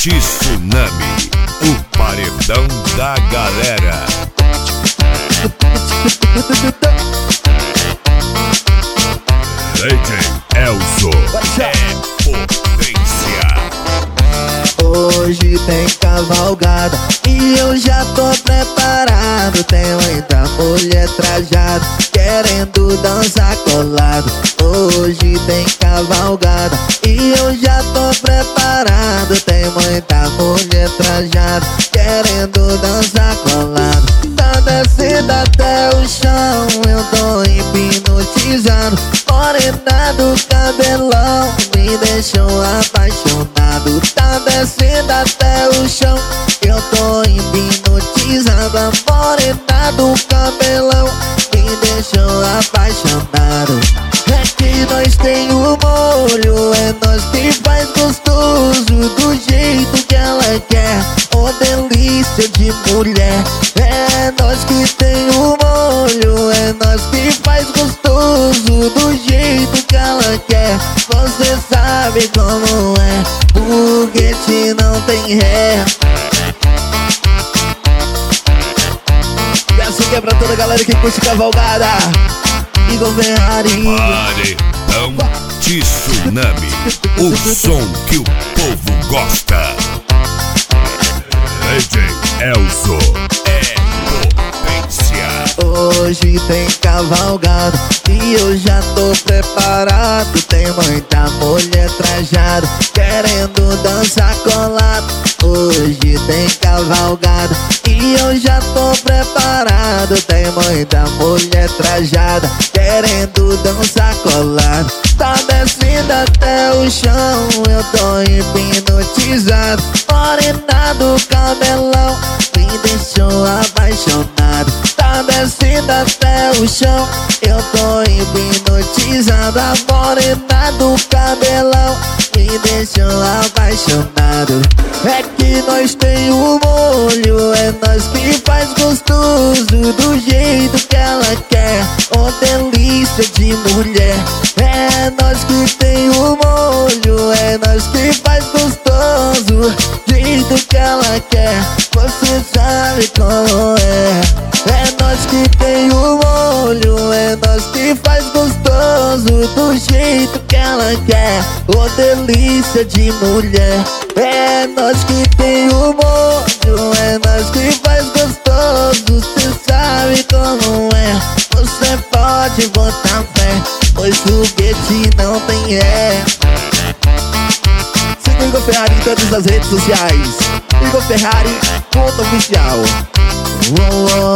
Tsunami, o paredão da galera. DJ Elzo é potência. Hoje tem cavalgada e eu já tô preparado. Tem muita mulher trajada querendo dançar colado. Hoje tem cavalgada e eu já tô preparado. Tem muita mulher trajada querendo dançar colado. Tá descendo até o chão, eu tô hipnotizado. Morena do cabelão me deixou apaixonado. Tá descendo até o chão, eu tô hipnotizado. A morena do cabelão me deixou apaixonado. É que nós tem o molho, é nós que faz gostoso do jeito que ela quer. Oh, delícia de mulher. É nós que tem o molho, é nós que faz gostoso do jeito que ela quer. Você sabe como é, foguete não tem ré. E assim que é pra toda a galera que curte cavalgada. Igor Ferrari, Paredão Tsunami, o som que o povo gosta. DJ Elzo é potência. Hoje tem cavalgada e eu já tô preparado. Tem muita mulher trajada querendo dançar colado. Hoje tem cavalgada e eu já tô preparado. Tem muita mulher trajada querendo dançar colado. Tá descendo até o chão, eu tô hipnotizado. Morena do cabelão me deixou apaixonado. Tá descendo até o chão, eu tô hipnotizado. A morena do cabelão me deixou apaixonado. É que nós tem o molho, é nós que faz gostoso do jeito que ela quer. Oh, delícia de mulher. É nós que tem o molho, é nós que faz gostoso do jeito que ela quer. Você sabe como é. É nós que tem o molho, é nós que faz gostoso do jeito que ela quer. Oh, delícia de mulher. É nós que tem o molho, é nós que faz gostoso. Cê sabe como é. Você pode botar fé, pois foguete não tem ré. Siga o Igor Ferrari em todas as redes sociais. Igor Ferrari, ponto oficial.